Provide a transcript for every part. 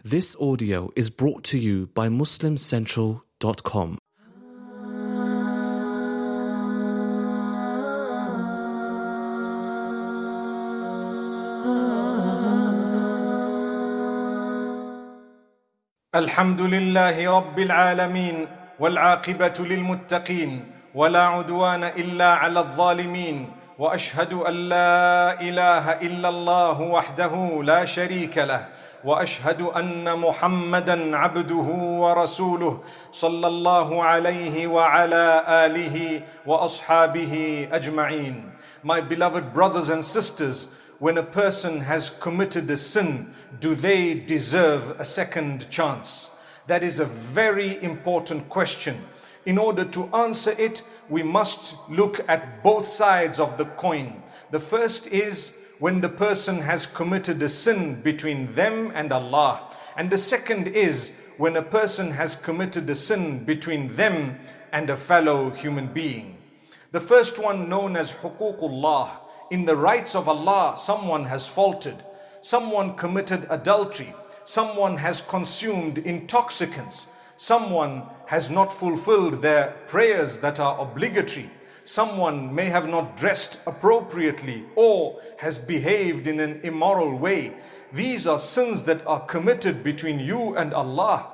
This audio is brought to you by MuslimCentral.com. الحمد لله رب العالمين والعاقبة للمتقين ولا عدوان إلا على الظالمين وأشهد أن لا إله إلا الله وحده لا شريك له وأشهد أن محمدًا عبده ورسوله صلى الله عليه وعلى آله وأصحابه أجمعين. My beloved brothers and sisters, when a person has committed a sin, do they deserve a second chance? That is a very important question. In order to answer it, we must look at both sides of the coin. The first is when the person has committed a sin between them and Allah. And the second is when a person has committed a sin between them and a fellow human being. The first one, known as huququllah. In the rights of Allah, someone has faltered. Someone committed adultery. Someone has consumed intoxicants. Someone has not fulfilled their prayers that are obligatory. Someone may have not dressed appropriately or has behaved in an immoral way. These are sins that are committed between you and Allah.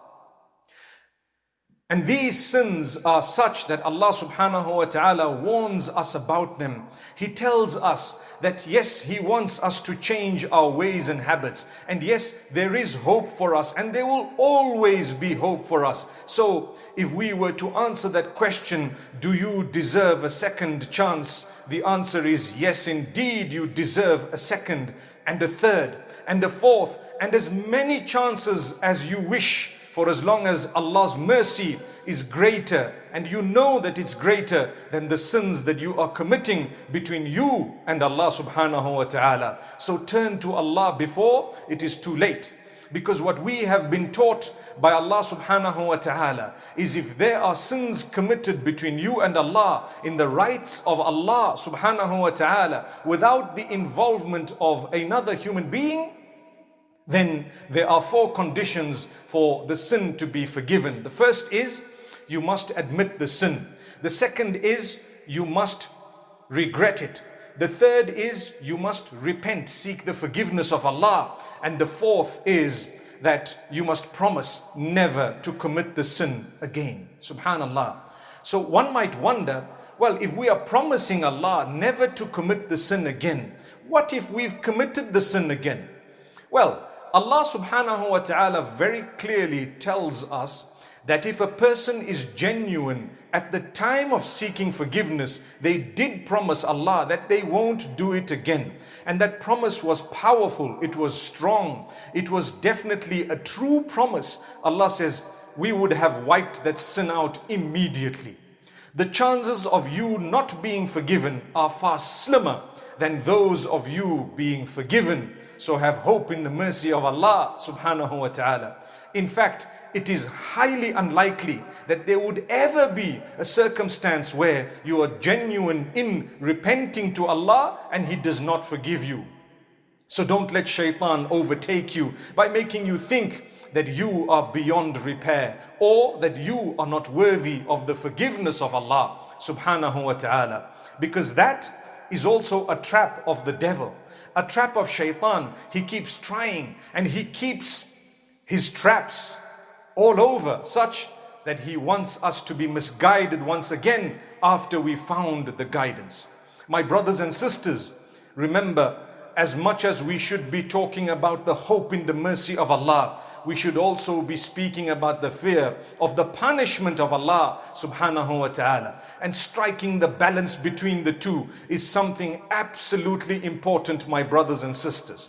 And these sins are such that Allah subhanahu wa ta'ala warns us about them. He tells us that yes, He wants us to change our ways and habits. And yes, there is hope for us and there will always be hope for us. So if we were to answer that question, do you deserve a second chance? The answer is yes, indeed you deserve a second and a third and a fourth and as many chances as you wish, for as long as Allah's mercy is greater and you know that it's greater than the sins that you are committing between you and Allah subhanahu wa ta'ala. So turn to Allah before it is too late. Because what we have been taught by Allah subhanahu wa ta'ala is if there are sins committed between you and Allah in the rights of Allah subhanahu wa ta'ala without the involvement of another human being, then there are four conditions for the sin to be forgiven. The first is you must admit the sin. The second is you must regret it. The third is you must repent, seek the forgiveness of Allah. And the fourth is that you must promise never to commit the sin again. Subhanallah. So one might wonder, well, if we are promising Allah never to commit the sin again, what if we've committed the sin again? Well, Allah subhanahu wa ta'ala very clearly tells us that if a person is genuine at the time of seeking forgiveness, they did promise Allah that they won't do it again. And that promise was powerful, it was strong, it was definitely a true promise. Allah says, we would have wiped that sin out immediately. The chances of you not being forgiven are far slimmer than those of you being forgiven. So have hope in the mercy of Allah subhanahu wa ta'ala. In fact, it is highly unlikely that there would ever be a circumstance where you are genuine in repenting to Allah and He does not forgive you. So don't let shaitan overtake you by making you think that you are beyond repair or that you are not worthy of the forgiveness of Allah subhanahu wa ta'ala. Because that is also a trap of the devil. A trap of shaitan. He keeps trying and he keeps his traps all over such that he wants us to be misguided once again after we found the guidance. My brothers and sisters, remember, as much as we should be talking about the hope in the mercy of Allah, we should also be speaking about the fear of the punishment of Allah subhanahu wa ta'ala. And striking the balance between the two is something absolutely important, my brothers and sisters.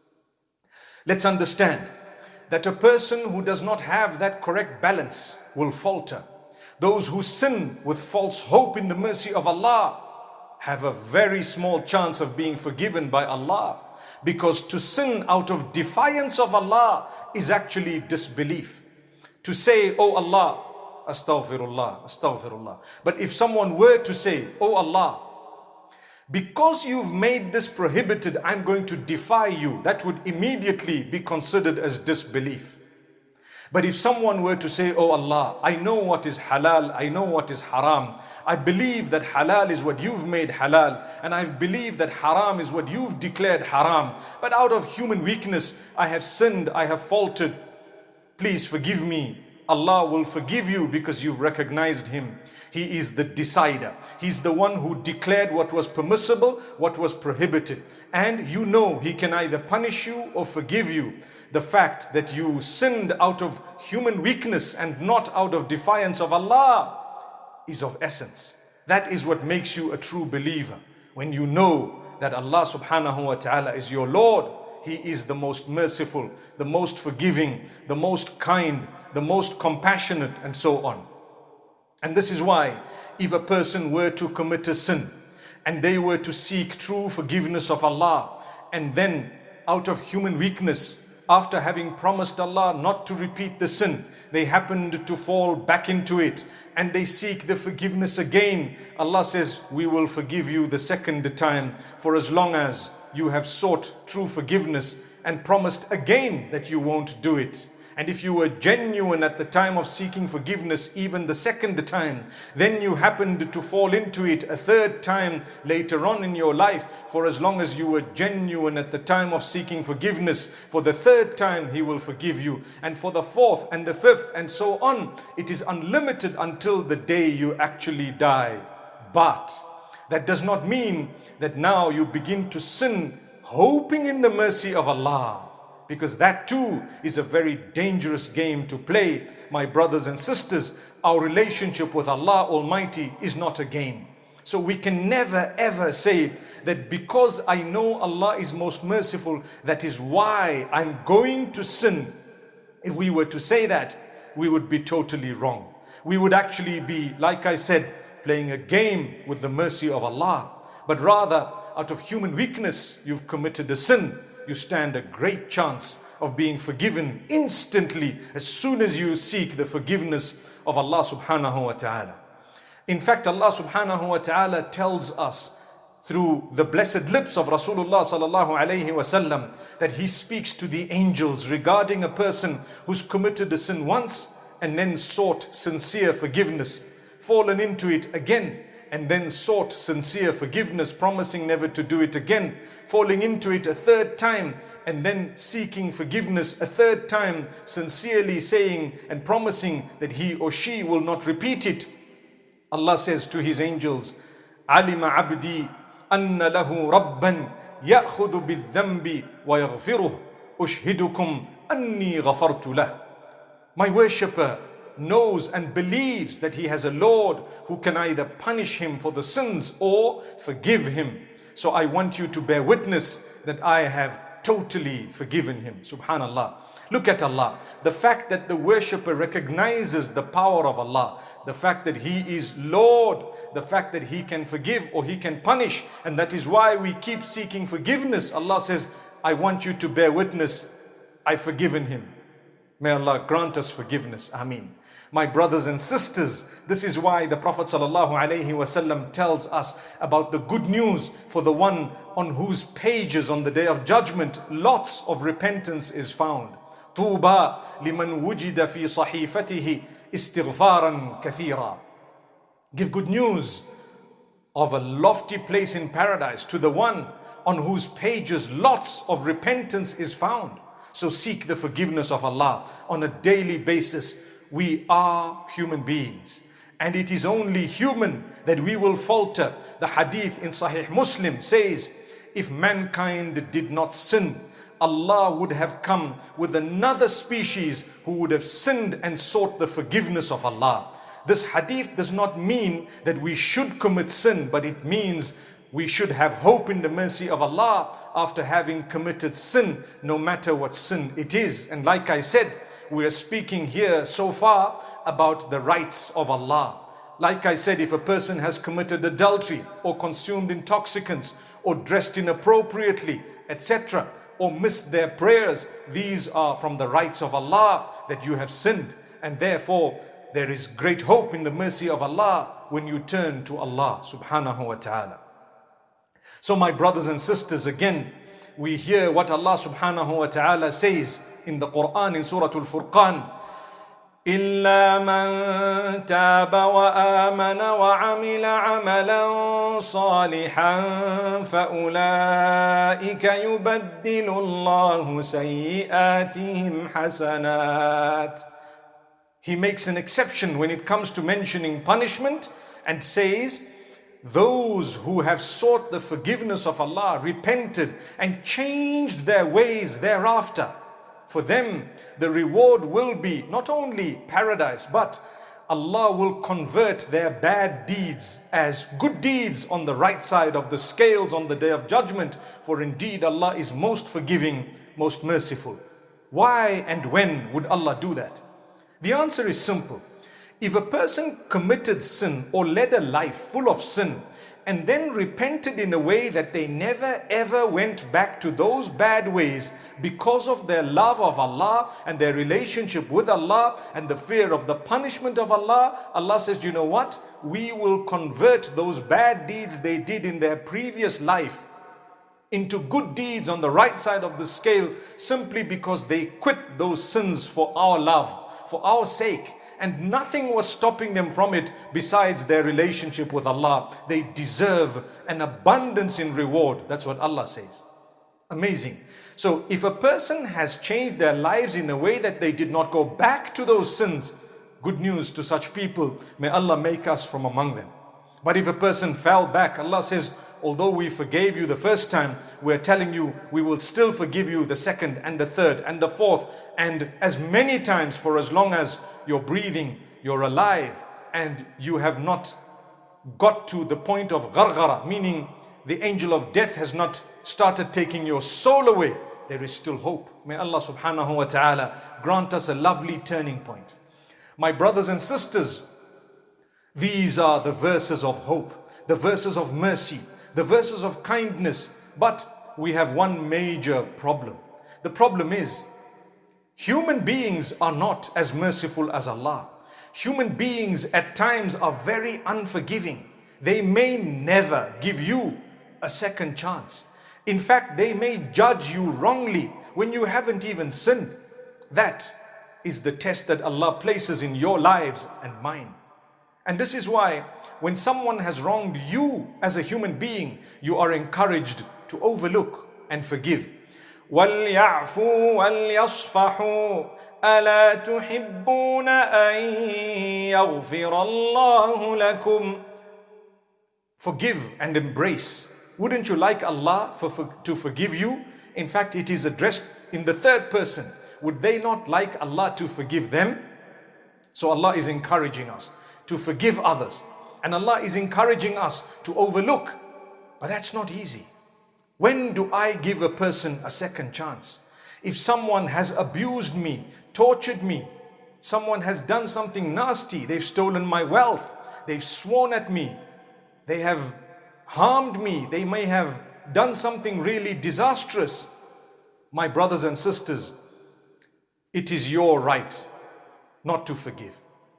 Let's understand that a person who does not have that correct balance will falter. Those who sin with false hope in the mercy of Allah have a very small chance of being forgiven by Allah. Because to sin out of defiance of Allah is actually disbelief. To say, oh Allah, astaghfirullah, astaghfirullah. But if someone were to say, oh Allah, Because you've made this prohibited, I'm going to defy you. That would immediately be considered as disbelief. But if someone were to say, oh Allah, I know what is halal, I know what is haram. I believe that halal is what you've made halal, and I believe that haram is what you've declared haram. But out of human weakness, I have sinned, I have faltered. Please forgive me. Allah will forgive you because you've recognized Him. He is the decider. He's the one who declared what was permissible, what was prohibited. And you know He can either punish you or forgive you. The fact that you sinned out of human weakness and not out of defiance of Allah is of essence. That is what makes you a true believer. When you know that Allah subhanahu wa ta'ala is your Lord, He is the most merciful, the most forgiving, the most kind, the most compassionate, and so on. And this is why if a person were to commit a sin and they were to seek true forgiveness of Allah, and then out of human weakness, after having promised Allah not to repeat the sin, they happened to fall back into it and they seek the forgiveness again, Allah says, we will forgive you the second time, for as long as you have sought true forgiveness and promised again that you won't do it. And if you were genuine at the time of seeking forgiveness, even the second time, then you happened to fall into it a third time later on in your life, for as long as you were genuine at the time of seeking forgiveness, for the third time He will forgive you, and for the fourth and the fifth and so on. It is unlimited until the day you actually die. But that does not mean that now you begin to sin hoping in the mercy of Allah. Because that too is a very dangerous game to play. My brothers and sisters, our relationship with Allah Almighty is not a game. So we can never ever say that because I know Allah is most merciful, that is why I'm going to sin. If we were to say that, we would be totally wrong. We would actually be, like I said, playing a game with the mercy of Allah. But rather, out of human weakness, you've committed a sin. You stand a great chance of being forgiven instantly as soon as you seek the forgiveness of Allah subhanahu wa ta'ala. In fact, Allah subhanahu wa ta'ala tells us through the blessed lips of Rasulullah sallallahu alayhi wa sallam that He speaks to the angels regarding a person who's committed a sin once and then sought sincere forgiveness, fallen into it again, and then sought sincere forgiveness, promising never to do it again, falling into it a third time, and then seeking forgiveness a third time, sincerely saying and promising that he or she will not repeat it. Allah says to His angels, عَلِمَ عَبْدِي أَنَّ لَهُ رَبًّا يَأْخُذُ بِالذَّنْبِ وَيَغْفِرُهُ أُشْهِدُكُمْ أَنِّي غَفَرْتُ لَهُ. My worshipper knows and believes that he has a Lord who can either punish him for the sins or forgive him. So I want you to bear witness that I have totally forgiven him. Subhanallah. Look at Allah. The fact that the worshipper recognizes the power of Allah, the fact that He is Lord, the fact that He can forgive or He can punish, and that is why we keep seeking forgiveness. Allah says, I want you to bear witness, I've forgiven him. May Allah grant us forgiveness. Ameen. My brothers and sisters, this is why the Prophet ﷺ tells us about the good news for the one on whose pages on the Day of Judgment lots of repentance is found. طُوبَى لِمَنْ وُجِدَ فِي صَحِيفَتِهِ إِسْتِغْفَارًا كَثِيرًا. Give good news of a lofty place in paradise to the one on whose pages lots of repentance is found. So seek the forgiveness of Allah on a daily basis. We are human beings, and it is only human that we will falter. The hadith in Sahih Muslim says, if mankind did not sin, Allah would have come with another species who would have sinned and sought the forgiveness of Allah. This hadith does not mean that we should commit sin, but it means we should have hope in the mercy of Allah after having committed sin, no matter what sin it is. And like I said, we are speaking here so far about the rights of Allah. Like I said, if a person has committed adultery or consumed intoxicants or dressed inappropriately, etc., or missed their prayers, these are from the rights of Allah that you have sinned. And therefore, there is great hope in the mercy of Allah when you turn to Allah subhanahu wa ta'ala. So my brothers and sisters, again, we hear what Allah subhanahu wa ta'ala says in the Quran in Surah Al-Furqan. إلا من تاب وآمن وعمل عملا صالحا فأولئك يبدل الله سيئاتهم حسنات. He makes an exception when it comes to mentioning punishment and says, those who have sought the forgiveness of Allah, repented and changed their ways thereafter, for them the reward will be not only paradise, but Allah will convert their bad deeds as good deeds on the right side of the scales on the day of judgment. For indeed Allah is most forgiving, most merciful. Why and when would Allah do that? The answer is simple. If a person committed sin or led a life full of sin and then repented in a way that they never ever went back to those bad ways because of their love of Allah and their relationship with Allah and the fear of the punishment of Allah, Allah says, you know what? We will convert those bad deeds they did in their previous life into good deeds on the right side of the scale, simply because they quit those sins for our love, for our sake. And nothing was stopping them from it besides their relationship with Allah. They deserve an abundance in reward. That's what Allah says. Amazing. So if a person has changed their lives in a way that they did not go back to those sins, good news to such people. May Allah make us from among them. But if a person fell back, Allah says, although we forgave you the first time, we're telling you we will still forgive you the second and the third and the fourth, and as many times for as long as you're breathing, you're alive, and you have not got to the point of gharghara, meaning the angel of death has not started taking your soul away. There is still hope. May Allah subhanahu wa ta'ala grant us a lovely turning point. My brothers and sisters, these are the verses of hope, the verses of mercy, the verses of kindness. But we have one major problem. The problem is, human beings are not as merciful as Allah. Human beings at times are very unforgiving. They may never give you a second chance. In fact, they may judge you wrongly when you haven't even sinned. That is the test that Allah places in your lives and mine. And this is why when someone has wronged you as a human being, you are encouraged to overlook and forgive. وَلْيَعْفُوا وَلْيَصْفَحُوا أَلَا تُحِبُّونَ أَن يَغْفِرَ اللَّهُ لَكُمْ. Forgive and embrace. Wouldn't you like Allah to forgive you? In fact, it is addressed in the third person. Would they not like Allah to forgive them? So Allah is encouraging us to forgive others. And Allah is encouraging us to overlook. But that's not easy. When do I give a person a second chance? If someone has abused me, tortured me, someone has done something nasty, they've stolen my wealth, they've sworn at me, they have harmed me, they may have done something really disastrous. My brothers and sisters, it is your right not to forgive.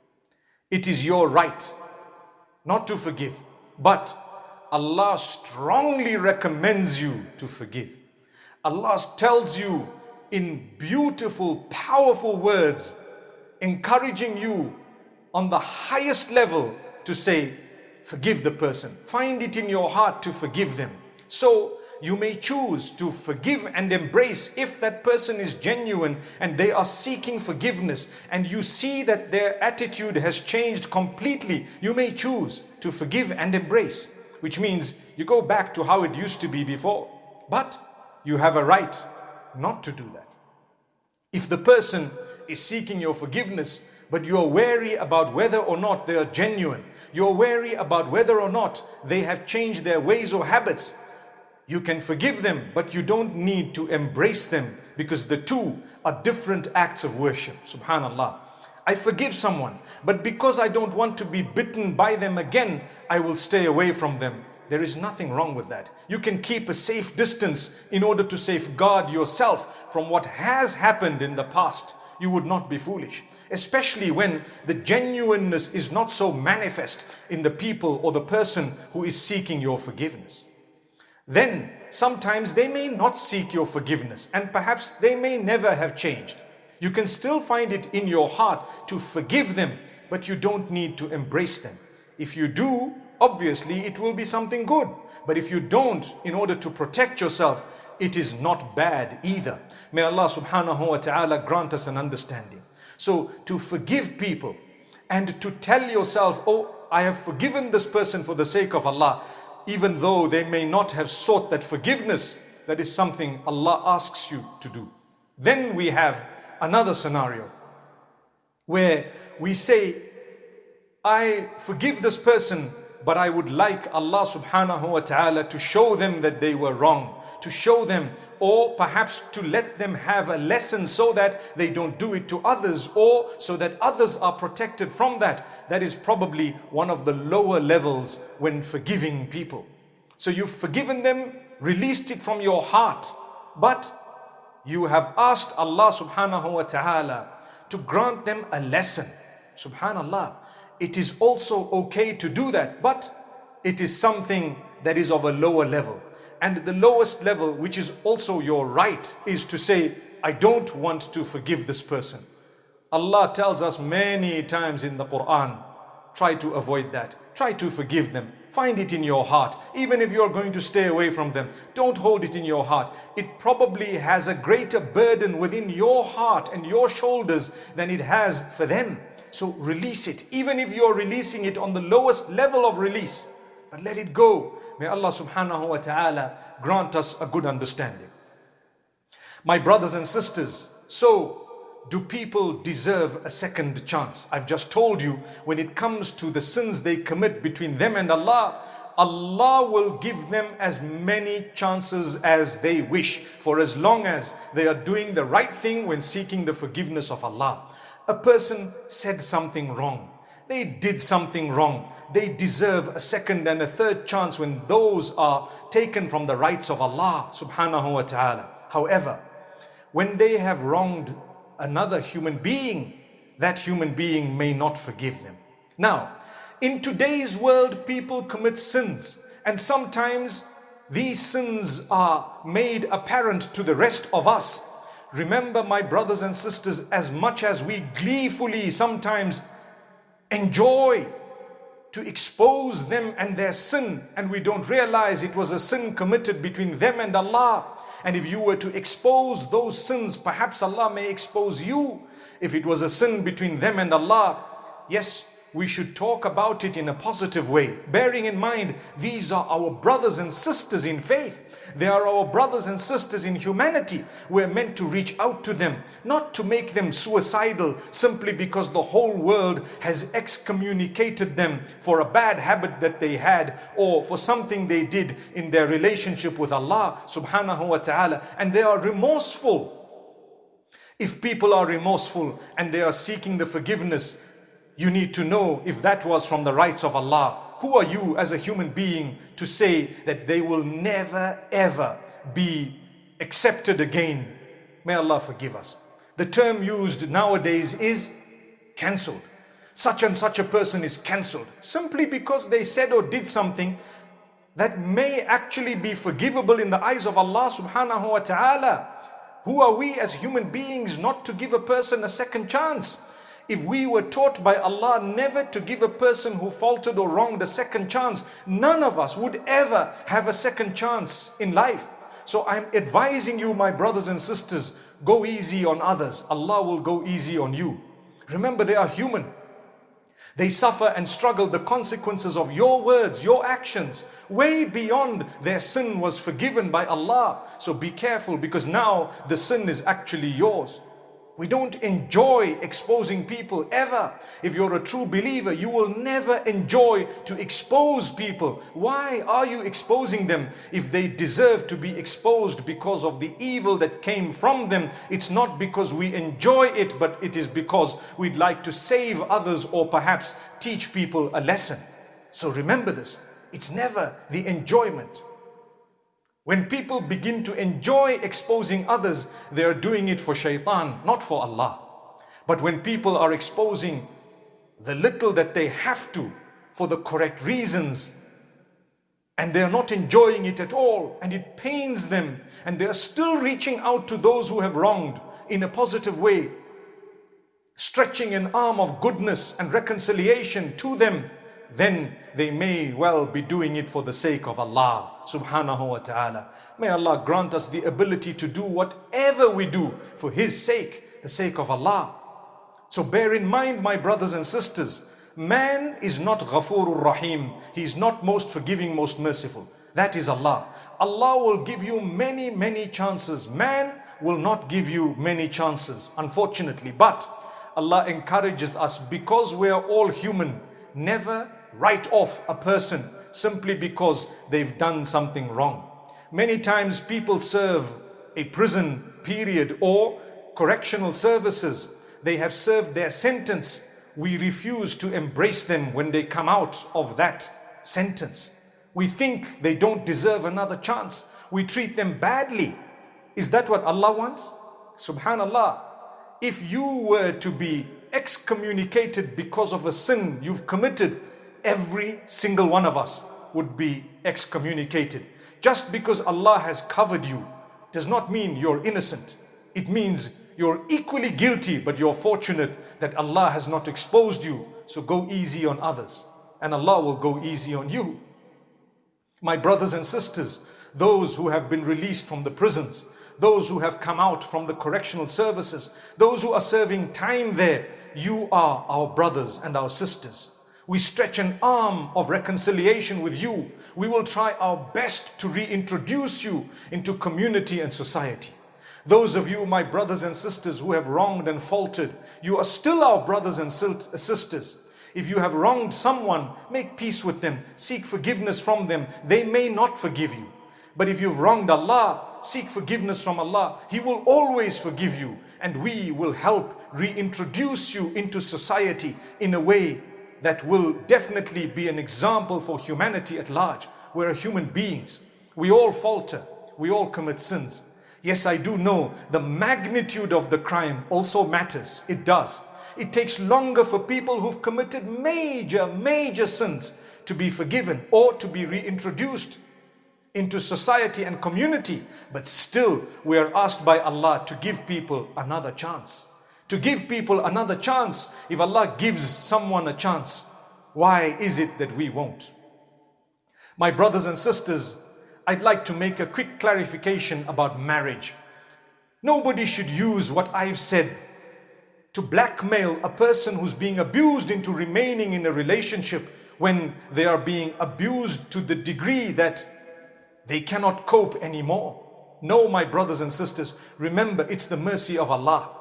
It is your right not to forgive. But Allah strongly recommends you to forgive. Allah tells you in beautiful, powerful words, encouraging you on the highest level to say, forgive the person. Find it in your heart to forgive them. So you may choose to forgive and embrace if that person is genuine and they are seeking forgiveness and you see that their attitude has changed completely. You may choose to forgive and embrace, which means you go back to how it used to be before. But you have a right not to do that. If the person is seeking your forgiveness, but you are wary about whether or not they are genuine, you're wary about whether or not they have changed their ways or habits, you can forgive them, but you don't need to embrace them, because the two are different acts of worship. Subhanallah. I forgive someone, but because I don't want to be bitten by them again, I will stay away from them. There is nothing wrong with that. You can keep a safe distance in order to safeguard yourself from what has happened in the past. You would not be foolish, especially when the genuineness is not so manifest in the people or the person who is seeking your forgiveness. then sometimes they may not seek your forgiveness, and perhaps they may never have changed. You can still find it in your heart to forgive them, but you don't need to embrace them. If you do, obviously it will be something good. But if you don't, in order to protect yourself, it is not bad either. May Allah subhanahu wa ta'ala grant us an understanding. So to forgive people and to tell yourself, oh, I have forgiven this person for the sake of Allah, even though they may not have sought that forgiveness, that is something Allah asks you to do. Then we have another scenario where we say, I forgive this person, but I would like Allah subhanahu wa ta'ala to show them that they were wrong, to show them, or perhaps to let them have a lesson so that they don't do it to others, or so that others are protected from that. That is probably one of the lower levels when forgiving people. So you've forgiven them, released it from your heart, but you have asked Allah subhanahu wa ta'ala to grant them a lesson. Subhanallah. It is also okay to do that, but it is something that is of a lower level. And the lowest level, which is also your right, is to say, I don't want to forgive this person. Allah tells us many times in the Quran, try to avoid that. Try to forgive them. Find it in your heart. Even if you're going to stay away from them, don't hold it in your heart. It probably has a greater burden within your heart and your shoulders than it has for them. So release it, even if you're releasing it on the lowest level of release. But let it go. May Allah subhanahu wa ta'ala grant us a good understanding. My brothers and sisters, so do people deserve a second chance? I've just told you, when it comes to the sins they commit between them and Allah, Allah will give them as many chances as they wish, for as long as they are doing the right thing when seeking the forgiveness of Allah. A person said something wrong. They did something wrong. They deserve a second and a third chance when those are taken from the rights of Allah subhanahu wa ta'ala. However, when they have wronged another human being, that human being may not forgive them. Now, in today's world, people commit sins, and sometimes these sins are made apparent to the rest of us. Remember, my brothers and sisters, as much as we gleefully sometimes enjoy to expose them and their sin, and we don't realize it was a sin committed between them and Allah. And if you were to expose those sins, perhaps Allah may expose you. If it was a sin between them and Allah, yes, we should talk about it in a positive way, bearing in mind these are our brothers and sisters in faith. They are our brothers and sisters in humanity. We're meant to reach out to them, not to make them suicidal simply because the whole world has excommunicated them for a bad habit that they had, or for something they did in their relationship with Allah subhanahu wa ta'ala, and they are remorseful. If people are remorseful and they are seeking the forgiveness, you need to know if that was from the rights of Allah. Who are you as a human being to say that they will never ever be accepted again? May Allah forgive us. The term used nowadays is cancelled. Such and such a person is cancelled simply because they said or did something that may actually be forgivable in the eyes of Allah subhanahu wa ta'ala. Who are we as human beings not to give a person a second chance? If we were taught by Allah never to give a person who faltered or wronged a second chance, none of us would ever have a second chance in life. So I'm advising you, my brothers and sisters, go easy on others. Allah will go easy on you. Remember, they are human. They suffer and struggle the consequences of your words, your actions. Way beyond their sin was forgiven by Allah. So be careful, because now the sin is actually yours. We don't enjoy exposing people ever. If you're a true believer, you will never enjoy to expose people. Why are you exposing them? If they deserve to be exposed because of the evil that came from them, it's not because we enjoy it, but it is because we'd like to save others or perhaps teach people a lesson. So remember this, it's never the enjoyment. When people begin to enjoy exposing others, they are doing it for shaitan, not for Allah. But when people are exposing the little that they have to for the correct reasons and they are not enjoying it at all, and it pains them, and they are still reaching out to those who have wronged in a positive way, stretching an arm of goodness and reconciliation to them, then they may well be doing it for the sake of Allah subhanahu wa ta'ala. May Allah grant us the ability to do whatever we do for His sake, the sake of Allah. So bear in mind, my brothers and sisters, man is not Ghafurur Rahim. He is not most forgiving, most merciful. That is Allah. Allah will give you many, many chances. Man will not give you many chances, unfortunately. But Allah encourages us, because we are all human, never write off a person simply because they've done something wrong. Many times people serve a prison period or correctional services. They have served their sentence. We refuse to embrace them when they come out of that sentence. We think they don't deserve another chance. We treat them badly. Is that what Allah wants? Subhanallah. If you were to be excommunicated because of a sin you've committed, every single one of us would be excommunicated. Just because Allah has covered you does not mean you're innocent. It means you're equally guilty, but you're fortunate that Allah has not exposed you. So go easy on others, and Allah will go easy on you. My brothers and sisters, those who have been released from the prisons, those who have come out from the correctional services, those who are serving time there, you are our brothers and our sisters. We stretch an arm of reconciliation with you. We will try our best to reintroduce you into community and society. Those of you, my brothers and sisters, who have wronged and faltered, you are still our brothers and sisters. If you have wronged someone, make peace with them, seek forgiveness from them. They may not forgive you. But if you've wronged Allah, seek forgiveness from Allah. He will always forgive you, and we will help reintroduce you into society in a way that will definitely be an example for humanity at large. We're human beings. We all falter. We all commit sins. Yes, I do know the magnitude of the crime also matters. It does. It takes longer for people who've committed major sins to be forgiven or to be reintroduced into society and community. But still, we are asked by Allah to give people another chance. To give people another chance. If Allah gives someone a chance, why is it that we won't? My brothers and sisters, I'd like to make a quick clarification about marriage. Nobody should use what I've said to blackmail a person who's being abused into remaining in a relationship when they are being abused to the degree that they cannot cope anymore. No, my brothers and sisters, remember, it's the mercy of Allah.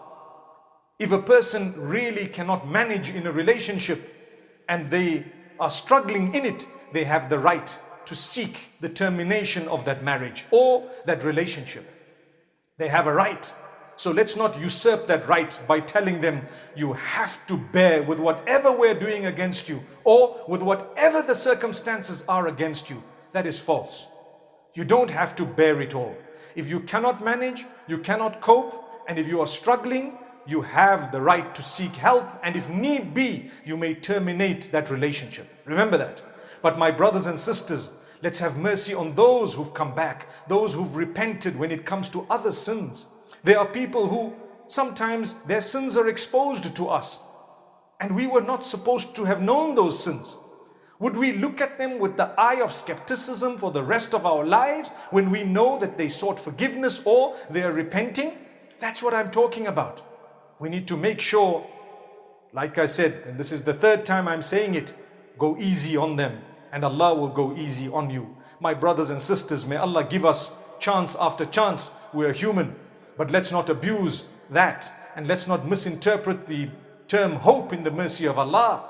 If a person really cannot manage in a relationship and they are struggling in it, they have the right to seek the termination of that marriage or that relationship. They have a right. So let's not usurp that right by telling them you have to bear with whatever we're doing against you or with whatever the circumstances are against you. That is false. You don't have to bear it all. If you cannot manage, you cannot cope, and if you are struggling, you have the right to seek help, and if need be, you may terminate that relationship. Remember that. But my brothers and sisters, let's have mercy on those who've come back, those who've repented when it comes to other sins. There are people who sometimes their sins are exposed to us, and we were not supposed to have known those sins. Would we look at them with the eye of skepticism for the rest of our lives when we know that they sought forgiveness or they are repenting? That's what I'm talking about. We need to make sure, like I said, and this is the third time I'm saying it, go easy on them and Allah will go easy on you. My brothers and sisters, may Allah give us chance after chance. We are human, but let's not abuse that, and let's not misinterpret the term hope in the mercy of Allah.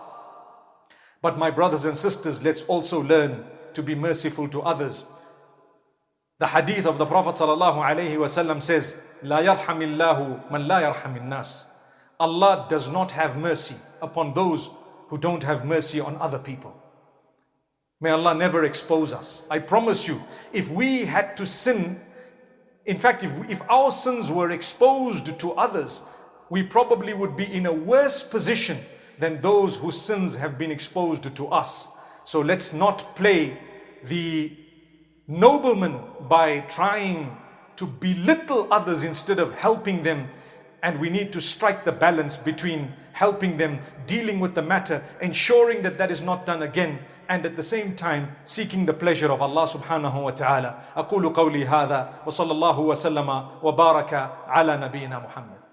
But my brothers and sisters, let's also learn to be merciful to others. The hadith of the Prophet ﷺ says, لا يرحم الله من لا يرحم الناس. Allah does not have mercy upon those who don't have mercy on other people. May Allah never expose us. I promise you, if we had to sin, in fact, if our sins were exposed to others, we probably would be in a worse position than those whose sins have been exposed to us. So let's not play the nobleman by trying to belittle others instead of helping them. And we need to strike the balance between helping them, dealing with the matter, ensuring that that is not done again, and at the same time seeking the pleasure of Allah subhanahu wa ta'ala. أقول قولي هذا وصلى الله وسلم وبارك على نبينا محمد.